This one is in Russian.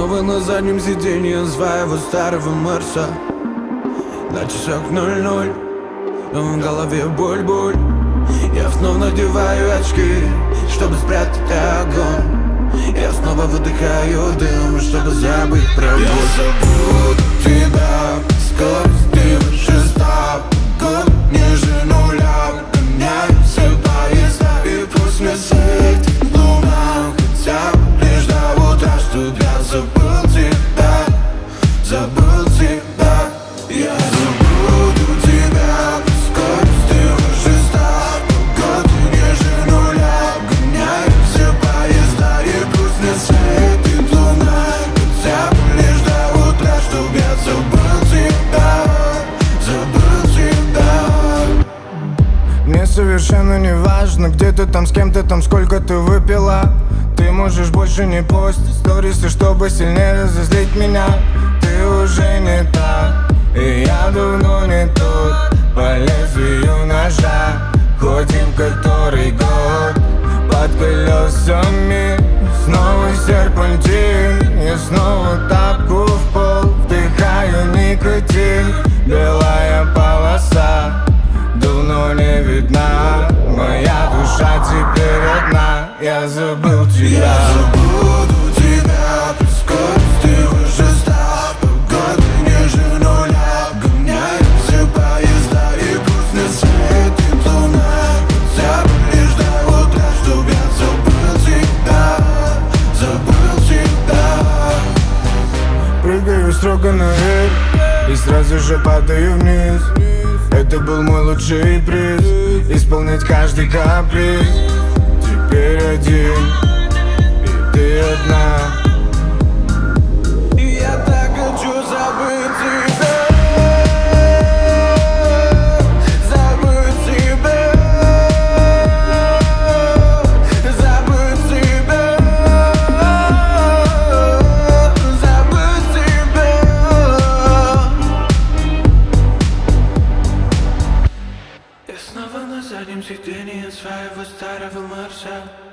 снова на заднем сиденье своего старого Мерса. На часах 00, но в голове боль-боль. Я снова надеваю очки, чтобы спрятать огонь. Я снова выдыхаю дым, чтобы забыть про боль. Я забуду тебя сквозь дым шестого ниже нуля. Гоняются поезда, и пусть мне светит луна. Хотя бы лишь до утра, чтоб я забыл тебя, забыл тебя. Я забуду тебя сквозь дым шестого ниже нуля. Гоняются поезда, и пусть мне светит луна. Хотя бы лишь до утра, чтоб я забыл тебя, забыл тебя. Мне совершенно не важно, где ты там, с кем ты там, сколько ты выпила. Ты можешь больше не постить сторисы, чтобы сильнее разозлить меня. Ты уже не та, и я давно не тот. По лезвию ножа ходим который год. Под колесами снова серпантин. Я снова тапку в пол, вдыхаю никотин. Белая полоса давно не видна. Моя душа теперь одна. Я забыл тебя. Я забуду тебя сквозь дым шестого ниже нуля. Гоняются поезда, и пусть не светит луна. Хотя бы лишь до утра, чтоб я забыл тебя, забыл тебя. Прыгаю строго наверх и сразу же падаю вниз. Это был мой лучший приз, исполнить каждый каприз. Теперь один, и ты одна. Я так хочу забыть тебя, забыть тебя, забыть тебя, забыть тебя. Я снова на заднем сиденье своего старого Мерса.